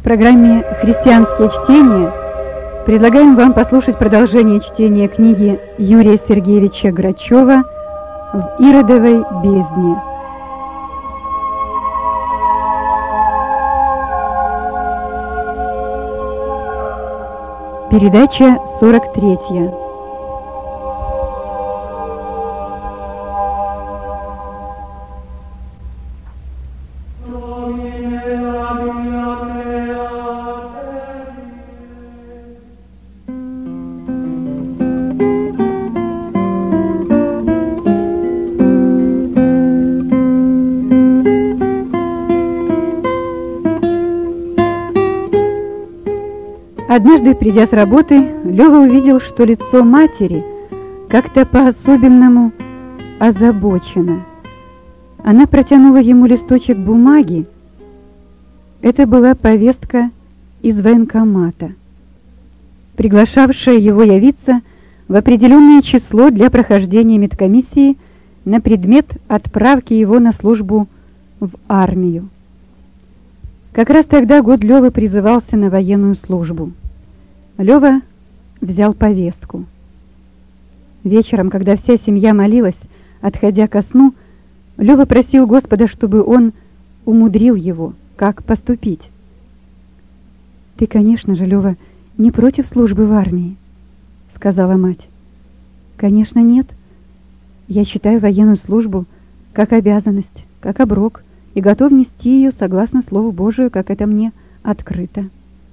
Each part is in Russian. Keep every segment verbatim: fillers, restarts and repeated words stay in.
В программе «Христианские чтения» предлагаем вам послушать продолжение чтения книги Юрия Сергеевича Грачева «В Иродовой бездне». Передача сорок третья. Однажды, придя с работы, Лёва увидел, что лицо матери как-то по-особенному озабочено. Она протянула ему листочек бумаги. Это была повестка из военкомата, приглашавшая его явиться в определенное число для прохождения медкомиссии на предмет отправки его на службу в армию. Как раз тогда год Лёвы призывался на военную службу. Лёва взял повестку. Вечером, когда вся семья молилась, отходя ко сну, Лёва просил Господа, чтобы он умудрил его, как поступить. «Ты, конечно же, Лёва, не против службы в армии?» — сказала мать. «Конечно, нет. Я считаю военную службу как обязанность, как оброк, и готов нести ее согласно Слову Божию, как это мне открыто».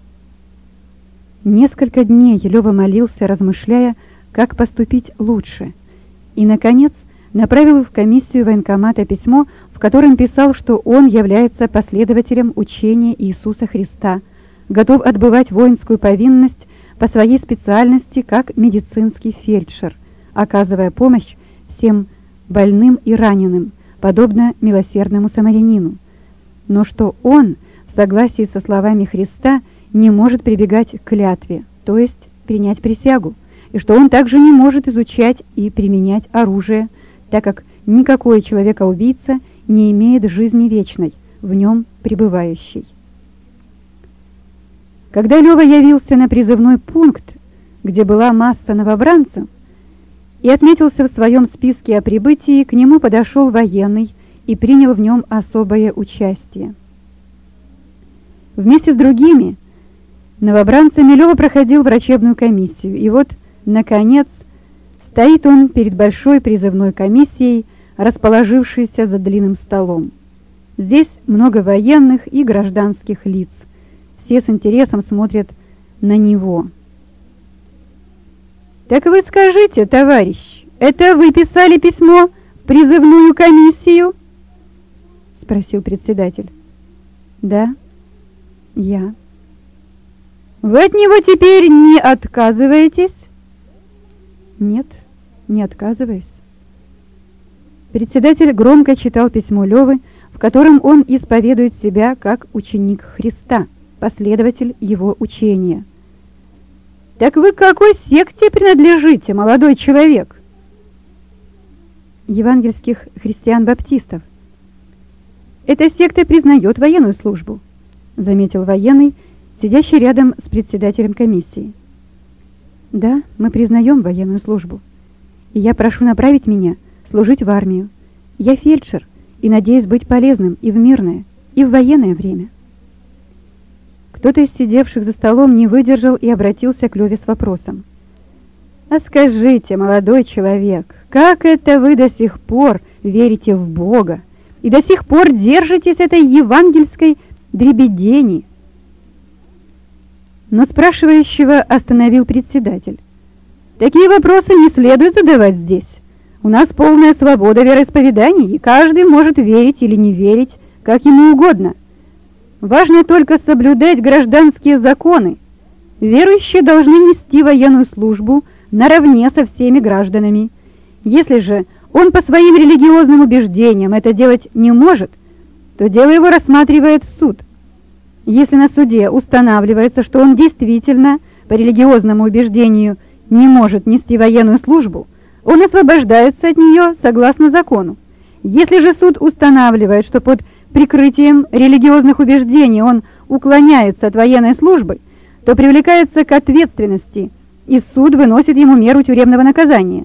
Несколько дней Лёва молился, размышляя, как поступить лучше, и, наконец, направил в комиссию военкомата письмо, в котором писал, что он является последователем учения Иисуса Христа, готов отбывать воинскую повинность по своей специальности как медицинский фельдшер, оказывая помощь всем больным и раненым, подобно милосердному самарянину, но что он, в согласии со словами Христа, не может прибегать к клятве, то есть принять присягу, и что он также не может изучать и применять оружие, так как никакой человека-убийца не имеет жизни вечной, в нем пребывающей. Когда Лёва явился на призывной пункт, где была масса новобранцев, и отметился в своем списке о прибытии, к нему подошел военный и принял в нем особое участие. Вместе с другими новобранцами Лёва проходил врачебную комиссию, и вот, наконец, стоит он перед большой призывной комиссией, расположившейся за длинным столом. Здесь много военных и гражданских лиц. Все с интересом смотрят на него. «Так вы скажите, товарищ, это вы писали письмо в призывную комиссию?» — спросил председатель. «Да, я». «Вы от него теперь не отказываетесь?» «Нет, не отказываюсь». Председатель громко читал письмо Лёвы, в котором он исповедует себя как ученик Христа, последователь его учения. «Так вы к какой секте принадлежите, молодой человек?» «Евангельских христиан-баптистов». «Эта секта признает военную службу», — заметил военный, сидящий рядом с председателем комиссии. «Да, мы признаем военную службу, и я прошу направить меня служить в армию. Я фельдшер и надеюсь быть полезным и в мирное, и в военное время». Кто-то из сидевших за столом не выдержал и обратился к Лёве с вопросом. «А скажите, молодой человек, как это вы до сих пор верите в Бога и до сих пор держитесь этой евангельской дребедени?» Но спрашивающего остановил председатель. «Такие вопросы не следует задавать здесь. У нас полная свобода вероисповеданий, и каждый может верить или не верить, как ему угодно. Важно только соблюдать гражданские законы. Верующие должны нести военную службу наравне со всеми гражданами. Если же он по своим религиозным убеждениям это делать не может, то дело его рассматривает суд. Если на суде устанавливается, что он действительно по религиозному убеждению не может нести военную службу, он освобождается от нее согласно закону. Если же суд устанавливает, что под прикрытием религиозных убеждений он уклоняется от военной службы, то привлекается к ответственности, и суд выносит ему меру тюремного наказания.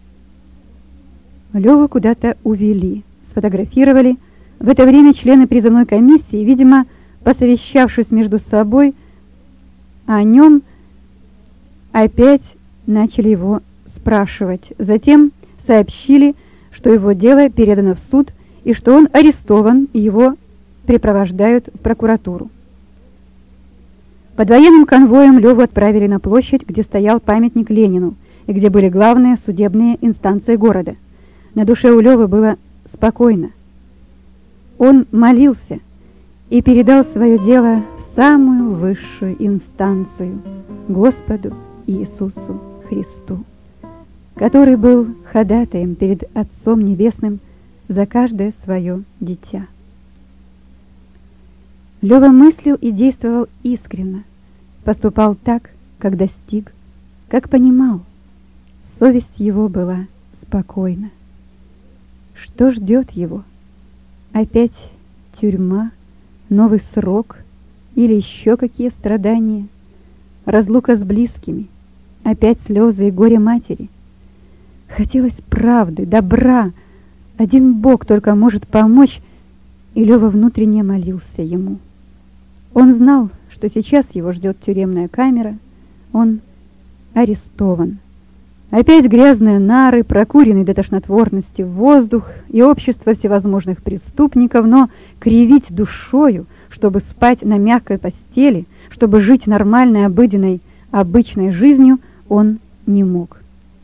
Леву куда-то увели, сфотографировали. В это время члены призывной комиссии, видимо, посовещавшись между собой о нем, опять начали его спрашивать. Затем сообщили, что его дело передано в суд и что он арестован, и его припровождают в прокуратуру. Под военным конвоем Леву отправили на площадь, где стоял памятник Ленину и где были главные судебные инстанции города. На душе у Левы было спокойно. Он молился и передал свое дело в самую высшую инстанцию, Господу Иисусу Христу, который был ходатаем перед Отцом Небесным за каждое свое дитя. Лева мыслил и действовал искренно, поступал так, как достиг, как понимал. Совесть его была спокойна. Что ждет его? Опять тюрьма, новый срок или еще какие страдания? Разлука с близкими, опять слезы и горе матери. Хотелось правды, добра. Один Бог только может помочь, и Лева внутренне молился ему. Он знал, что сейчас его ждет тюремная камера. Он арестован. Опять грязные нары, прокуренный до тошнотворности воздух и общество всевозможных преступников, но кривить душою, чтобы спать на мягкой постели, чтобы жить нормальной, обыденной, обычной жизнью, он не мог.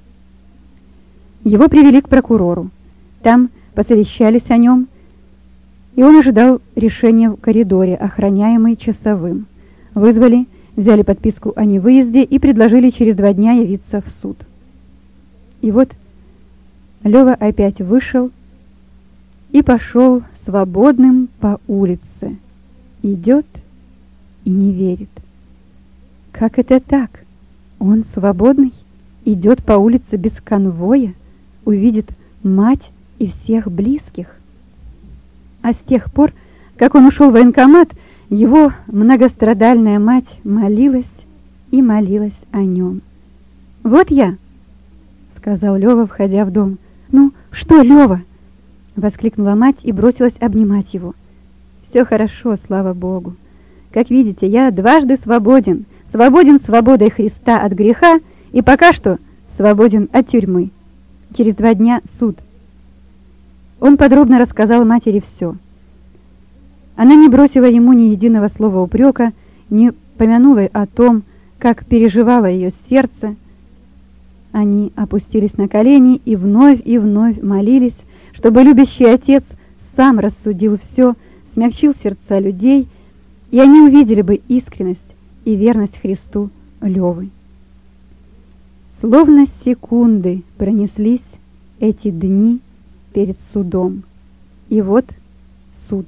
Его привели к прокурору. Там посовещались о нем, и он ожидал решения в коридоре, охраняемый часовым. Вызвали, взяли подписку о невыезде и предложили через два дня явиться в суд. И вот Лева опять вышел и пошел свободным по улице. Идет и не верит. Как это так? Он свободный, идет по улице без конвоя, увидит мать и всех близких. А с тех пор, как он ушел в военкомат, его многострадальная мать молилась и молилась о нем. «Вот я», — сказал Лева, входя в дом. «Ну, что, Лева?» — воскликнула мать и бросилась обнимать его. «Все хорошо, слава Богу. Как видите, я дважды свободен, свободен свободой Христа от греха и пока что свободен от тюрьмы. Через два дня суд». Он подробно рассказал матери все. Она не бросила ему ни единого слова упрека, не помянула о том, как переживало ее сердце. Они опустились на колени и вновь и вновь молились, чтобы любящий отец сам рассудил все, смягчил сердца людей, и они увидели бы искренность и верность Христу Левы. Словно секунды пронеслись эти дни перед судом. И вот суд.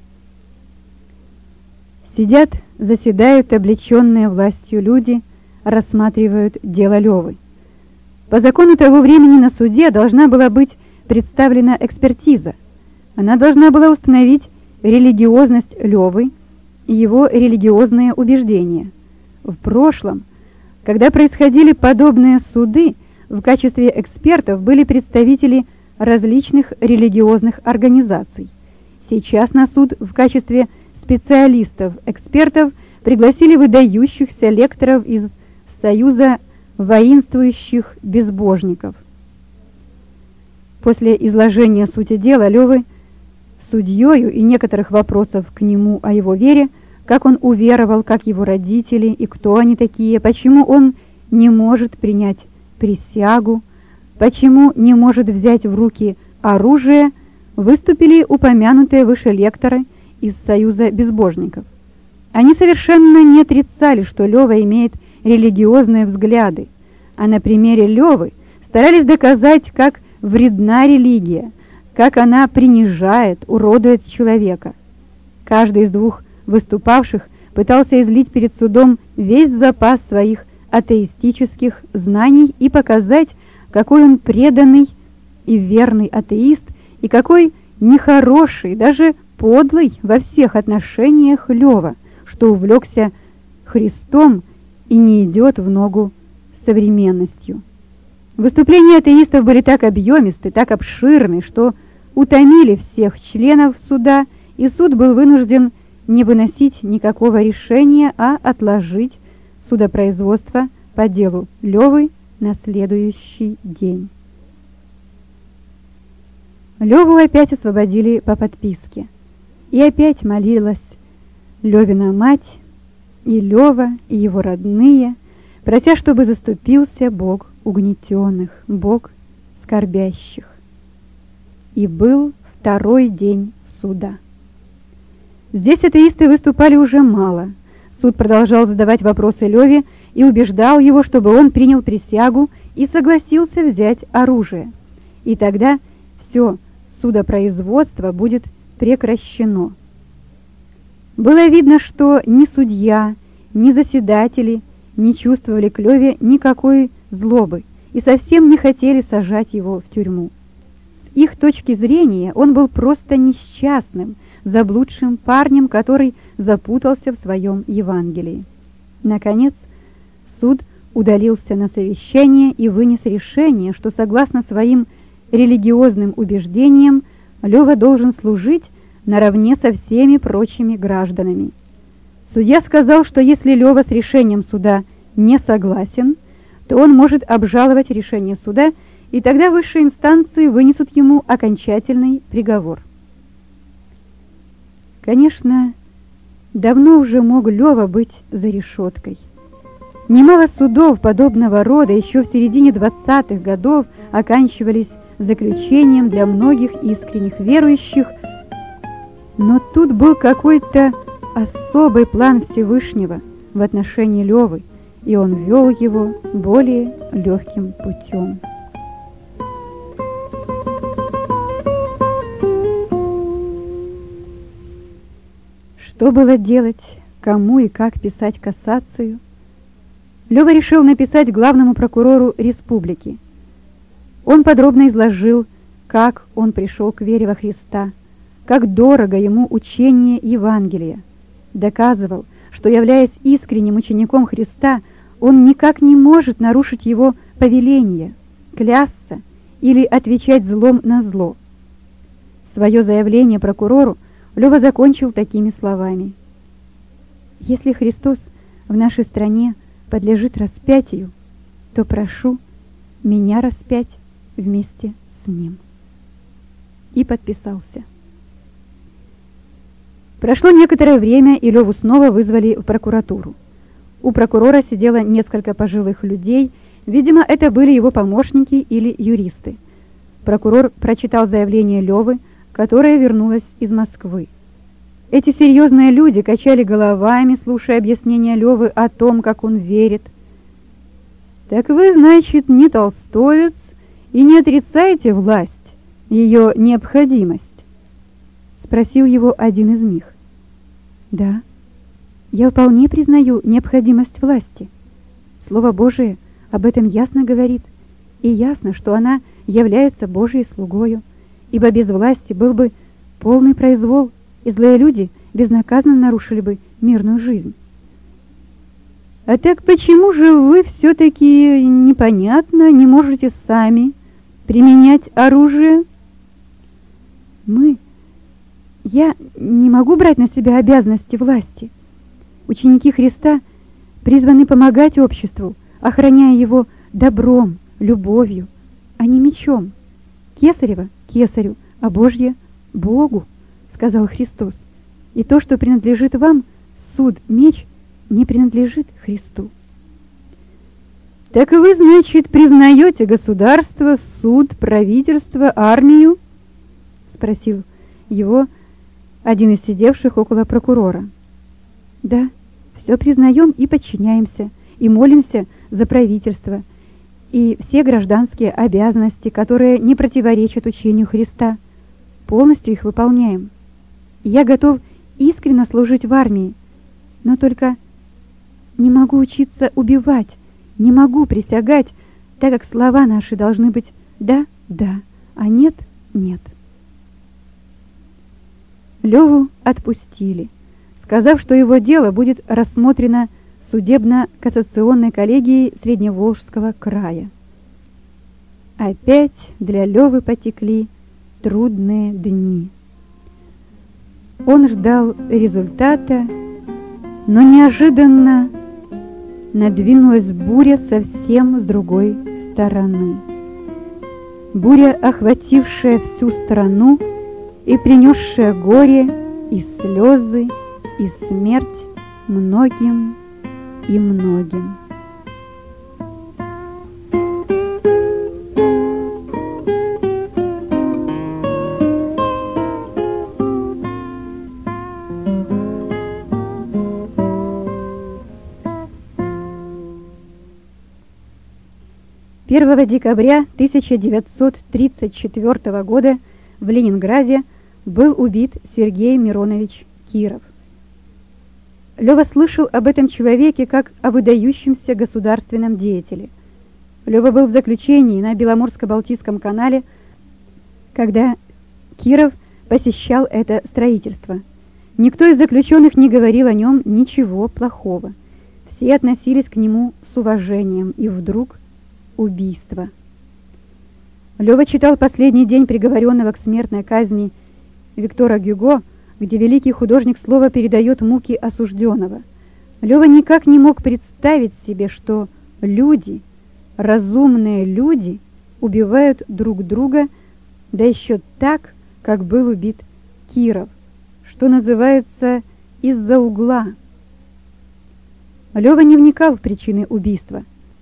Сидят, заседают облеченные властью люди, рассматривают дело Левы. По закону того времени на суде должна была быть представлена экспертиза. Она должна была установить религиозность Левы и его религиозные убеждения. В прошлом, когда происходили подобные суды, в качестве экспертов были представители различных религиозных организаций. Сейчас на суд в качестве специалистов-экспертов пригласили выдающихся лекторов из Союза воинствующих безбожников. После изложения сути дела Левы судьёю и некоторых вопросов к нему о его вере, как он уверовал, как его родители и кто они такие, почему он не может принять присягу, почему не может взять в руки оружие, выступили упомянутые выше лекторы из Союза безбожников. Они совершенно не отрицали, что Лева имеет религиозные взгляды, а на примере Левы старались доказать, как вредна религия, как она принижает, уродует человека. Каждый из двух выступавших пытался излить перед судом весь запас своих атеистических знаний и показать, какой он преданный и верный атеист, и какой нехороший, даже подлый во всех отношениях Лева, что увлекся Христом и не идет в ногу с современностью. Выступления атеистов были так объемисты, так обширны, что утомили всех членов суда, и суд был вынужден не выносить никакого решения, а отложить судопроизводство по делу Левы на следующий день. Леву опять освободили по подписке, и опять молилась Левина мать, и Лева, и его родные, прося, чтобы заступился Бог угнетенных, Бог скорбящих. И был второй день суда. Здесь атеисты выступали уже мало. Суд продолжал задавать вопросы Леве и убеждал его, чтобы он принял присягу и согласился взять оружие. И тогда все судопроизводство будет прекращено. Было видно, что ни судья, ни заседатели не чувствовали к Леве никакой злобы и совсем не хотели сажать его в тюрьму. С их точки зрения он был просто несчастным, заблудшим парнем, который запутался в своем Евангелии. Наконец, суд удалился на совещание и вынес решение, что согласно своим религиозным убеждениям Лева должен служить наравне со всеми прочими гражданами. Судья сказал, что если Лева с решением суда не согласен, то он может обжаловать решение суда, и тогда высшие инстанции вынесут ему окончательный приговор. Конечно, давно уже мог Лева быть за решеткой. Немало судов подобного рода еще в середине двадцатых годов оканчивались заключением для многих искренних верующих, но тут был какой-то особый план Всевышнего в отношении Левы, и он вел его более легким путем. Что было делать, кому и как писать кассацию? Лева решил написать главному прокурору республики. Он подробно изложил, как он пришел к вере во Христа, как дорого ему учение Евангелия. Доказывал, что, являясь искренним учеником Христа, он никак не может нарушить его повеление, клясться или отвечать злом на зло. Свое заявление прокурору Лева закончил такими словами: «Если Христос в нашей стране подлежит распятию, то прошу меня распять вместе с ним». И подписался. Прошло некоторое время, и Леву снова вызвали в прокуратуру. У прокурора сидело несколько пожилых людей, видимо, это были его помощники или юристы. Прокурор прочитал заявление Левы, которая вернулась из Москвы. Эти серьезные люди качали головами, слушая объяснения Левы о том, как он верит. «Так вы, значит, не толстовец и не отрицаете власть, ее необходимость?» — спросил его один из них. «Да, я вполне признаю необходимость власти. Слово Божие об этом ясно говорит, и ясно, что она является Божьей слугою, ибо без власти был бы полный произвол, и злые люди безнаказанно нарушили бы мирную жизнь». «А так почему же вы все-таки, непонятно, не можете сами применять оружие?» «Мы... Я не могу брать на себя обязанности власти. Ученики Христа призваны помогать обществу, охраняя его добром, любовью, а не мечом. Кесарево — кесарю, а Божье — Богу», — сказал Христос. «И то, что принадлежит вам, суд, меч, не принадлежит Христу». «Так вы, значит, признаете государство, суд, правительство, армию?» — спросил его один из сидевших около прокурора. «Да, все признаем и подчиняемся, и молимся за правительство, и все гражданские обязанности, которые не противоречат учению Христа, полностью их выполняем. Я готов искренне служить в армии, но только не могу учиться убивать, не могу присягать, так как слова наши должны быть «да, да», а «нет, нет». Леву отпустили, сказав, что его дело будет рассмотрено судебно-кассационной коллегией Средневолжского края. Опять для Лёвы потекли трудные дни. Он ждал результата, но неожиданно надвинулась буря совсем с другой стороны. Буря, охватившая всю страну и принесшая горе и слезы и смерть многим и многим. первого декабря тысяча девятьсот тридцать четвёртого года в Ленинграде был убит Сергей Миронович Киров. Лёва слышал об этом человеке как о выдающемся государственном деятеле. Лёва был в заключении на Беломорско-Балтийском канале, когда Киров посещал это строительство. Никто из заключенных не говорил о нем ничего плохого. Все относились к нему с уважением, и вдруг убийство. Лёва читал последний день приговоренного к смертной казни Виктора Гюго, где великий художник слова передает муки осужденного. Лёва никак не мог представить себе, что люди, разумные люди, убивают друг друга, да еще так, как был убит Киров, что называется, из-за угла. Лёва не вникал в причины убийства.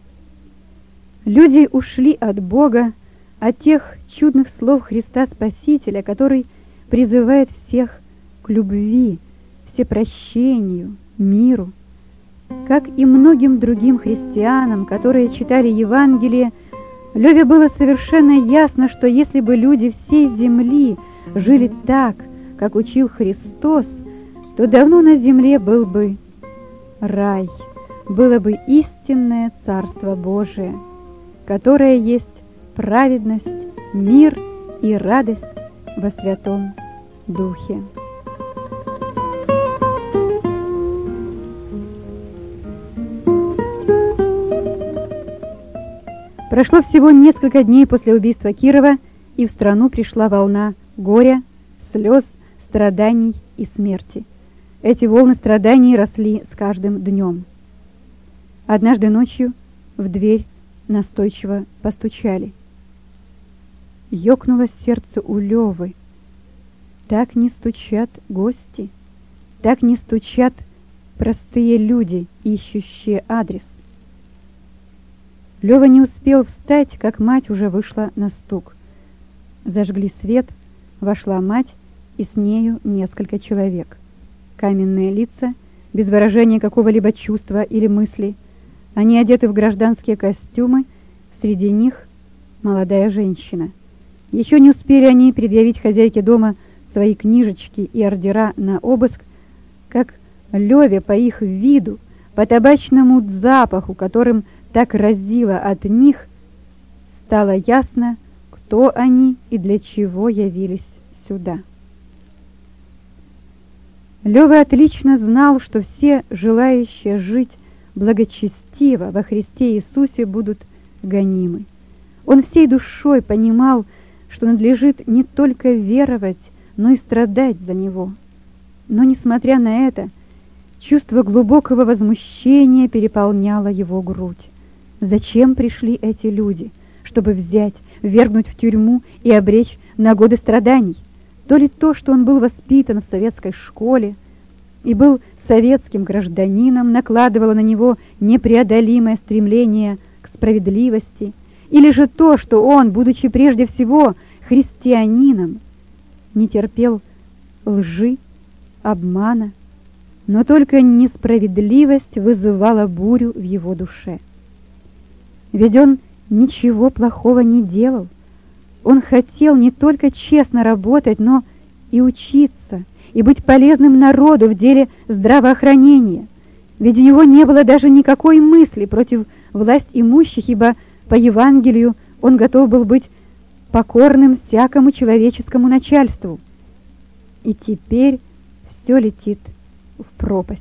Люди ушли от Бога, от тех чудных слов Христа Спасителя, который призывает всех к любви, всепрощению, миру. Как и многим другим христианам, которые читали Евангелие, Лёве было совершенно ясно, что если бы люди всей земли жили так, как учил Христос, то давно на земле был бы рай, было бы истинное Царство Божие, которое есть праведность, мир и радость во Святом Духе. Прошло всего несколько дней после убийства Кирова, и в страну пришла волна горя, слез, страданий и смерти. Эти волны страданий росли с каждым днем. Однажды ночью в дверь настойчиво постучали. Ёкнуло сердце у Лёвы. Так не стучат гости, так не стучат простые люди, ищущие адрес. Лёва не успел встать, как мать уже вышла на стук. Зажгли свет, вошла мать, и с нею несколько человек. Каменные лица, без выражения какого-либо чувства или мысли. Они одеты в гражданские костюмы, среди них молодая женщина. Еще не успели они предъявить хозяйке дома свои книжечки и ордера на обыск, как Лёве по их виду, по табачному запаху, которым так разило от них, стало ясно, кто они и для чего явились сюда. Лёва отлично знал, что все желающие жить благочестиво во Христе Иисусе будут гонимы. Он всей душой понимал, что надлежит не только веровать, но и страдать за Него. Но, несмотря на это, чувство глубокого возмущения переполняло его грудь. Зачем пришли эти люди? Чтобы взять, ввергнуть в тюрьму и обречь на годы страданий? То ли то, что он был воспитан в советской школе и был советским гражданином, накладывало на него непреодолимое стремление к справедливости, или же то, что он, будучи прежде всего христианином, не терпел лжи, обмана, но только несправедливость вызывала бурю в его душе. Ведь он ничего плохого не делал. Он хотел не только честно работать, но и учиться, и быть полезным народу в деле здравоохранения. Ведь у него не было даже никакой мысли против власть имущих, ибо по Евангелию он готов был быть покорным всякому человеческому начальству. И теперь все летит в пропасть.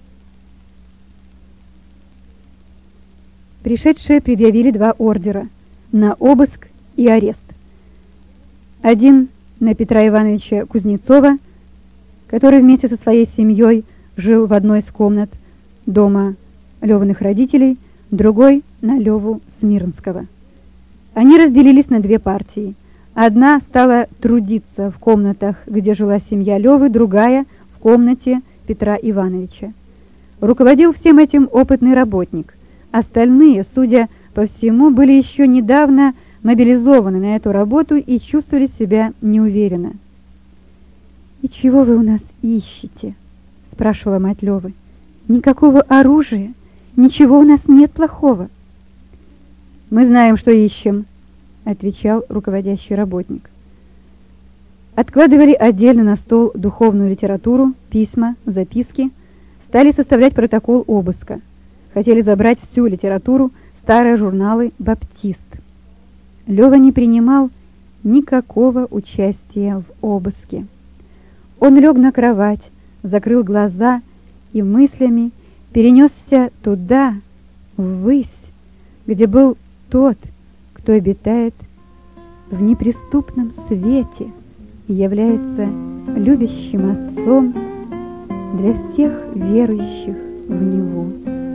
Пришедшие предъявили два ордера на обыск и арест. Один на Петра Ивановича Кузнецова, который вместе со своей семьей жил в одной из комнат дома Левиных родителей, другой на Леву Смирнского. Они разделились на две партии. Одна стала трудиться в комнатах, где жила семья Левы, другая в комнате Петра Ивановича. Руководил всем этим опытный работник. Остальные, судя по всему, были еще недавно мобилизованы на эту работу и чувствовали себя неуверенно. «И чего вы у нас ищете?» — спрашивала мать Левы. «Никакого оружия, ничего у нас нет плохого». «Мы знаем, что ищем», — отвечал руководящий работник. Откладывали отдельно на стол духовную литературу, письма, записки, стали составлять протокол обыска. Хотели забрать всю литературу, старые журналы «Баптист». Лева не принимал никакого участия в обыске. Он лег на кровать, закрыл глаза и мыслями перенесся туда, ввысь, где был тот, кто обитает в неприступном свете и является любящим отцом для всех верующих в Него.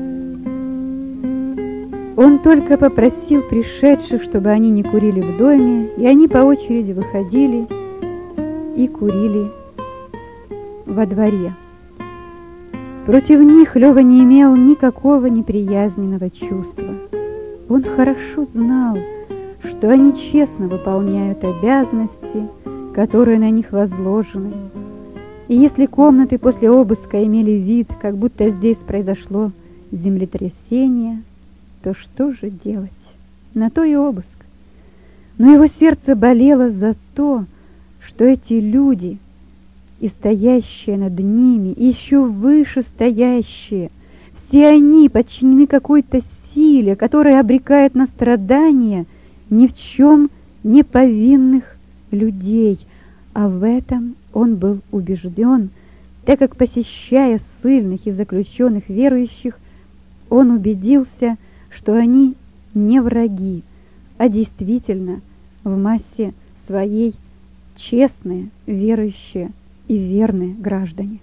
Он только попросил пришедших, чтобы они не курили в доме, и они по очереди выходили и курили во дворе. Против них Лева не имел никакого неприязненного чувства. Он хорошо знал, что они честно выполняют обязанности, которые на них возложены. И если комнаты после обыска имели вид, как будто здесь произошло землетрясение, то что же делать? На то и обыск. Но его сердце болело за то, что эти люди, и стоящие над ними, и еще выше стоящие, все они подчинены какой-то силе, которая обрекает на страдания ни в чем не повинных людей. А в этом он был убежден, так как, посещая ссыльных и заключенных верующих, он убедился, что они не враги, а действительно в массе своей честные, верующие и верные граждане.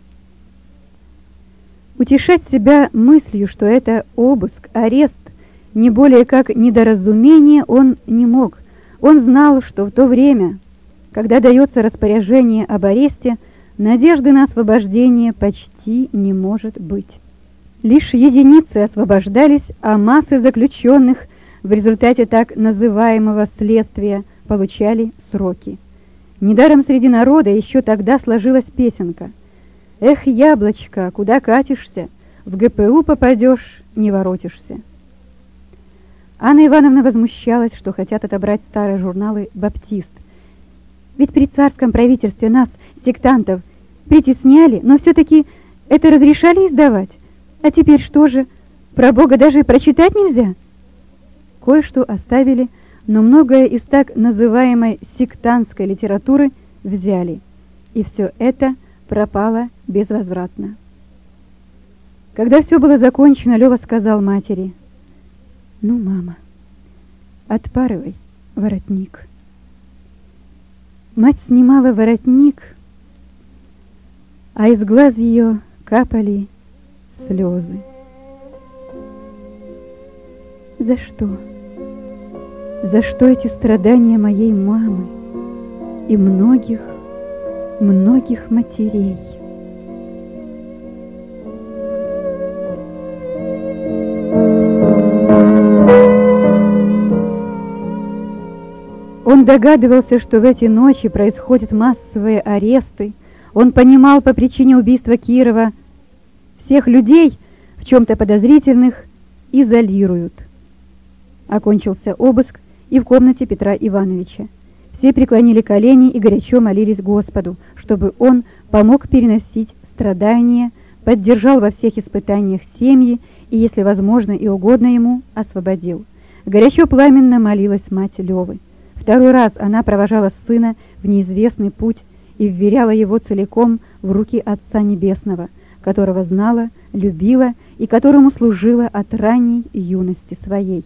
Утешать себя мыслью, что это обыск, арест, не более как недоразумение, он не мог. Он знал, что в то время, когда дается распоряжение об аресте, надежды на освобождение почти не может быть. Лишь единицы освобождались, а массы заключенных в результате так называемого следствия получали сроки. Недаром среди народа еще тогда сложилась песенка: «Эх, яблочко, куда катишься? В ГПУ попадешь, не воротишься». Анна Ивановна возмущалась, что хотят отобрать старые журналы «Баптист». Ведь при царском правительстве нас, сектантов, притесняли, но все-таки это разрешали издавать. А теперь что же? Про Бога даже прочитать нельзя? Кое-что оставили, но многое из так называемой сектантской литературы взяли. И все это пропало безвозвратно. Когда все было закончено, Лева сказал матери: «Ну, мама, отпарывай воротник». Мать снимала воротник, а из глаз ее капали слезы. За что? За что эти страдания моей мамы и многих, многих матерей? Он догадывался, что в эти ночи происходят массовые аресты. Он понимал, по причине убийства Кирова всех людей, в чем-то подозрительных, изолируют. Окончился обыск и в комнате Петра Ивановича. Все преклонили колени и горячо молились Господу, чтобы Он помог переносить страдания, поддержал во всех испытаниях семьи и, если возможно и угодно ему, освободил. Горячо пламенно молилась мать Левы. Второй раз она провожала сына в неизвестный путь и вверяла его целиком в руки Отца Небесного. которого знала, любила и которому служила от ранней юности своей.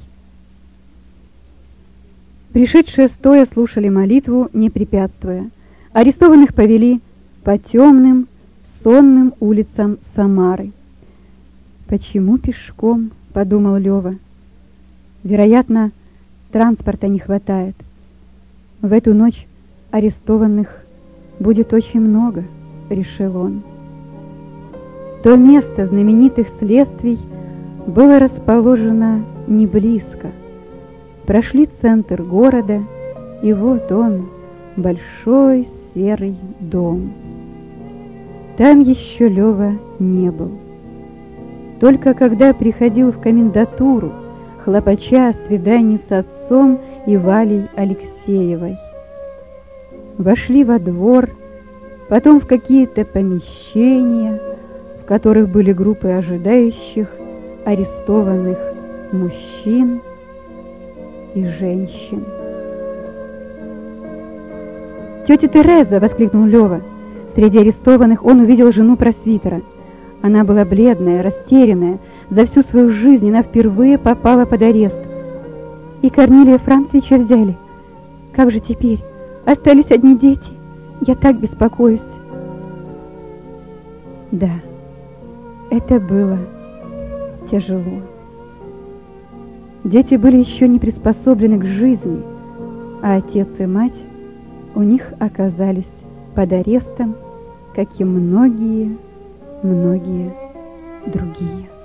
Пришедшие стоя слушали молитву, не препятствуя. Арестованных повели по темным, сонным улицам Самары. «Почему пешком?» — подумал Лёва. «Вероятно, транспорта не хватает. В эту ночь арестованных будет очень много», — решил он. То место знаменитых следствий было расположено не близко. Прошли центр города, и вот он, большой серый дом. Там еще Лёва не был. Только когда приходил в комендатуру, хлопоча о свидании с отцом и Валей Алексеевой. Вошли во двор, потом в какие-то помещения, в которых были группы ожидающих, арестованных мужчин и женщин. «Тетя Тереза!» — воскликнул Лёва. Среди арестованных он увидел жену просвитера. Она была бледная, растерянная. За всю свою жизнь она впервые попала под арест. «И Корнилия Францевича взяли. Как же теперь? Остались одни дети. Я так беспокоюсь». Да, это было тяжело. Дети были еще не приспособлены к жизни, а отец и мать у них оказались под арестом, как и многие, многие другие.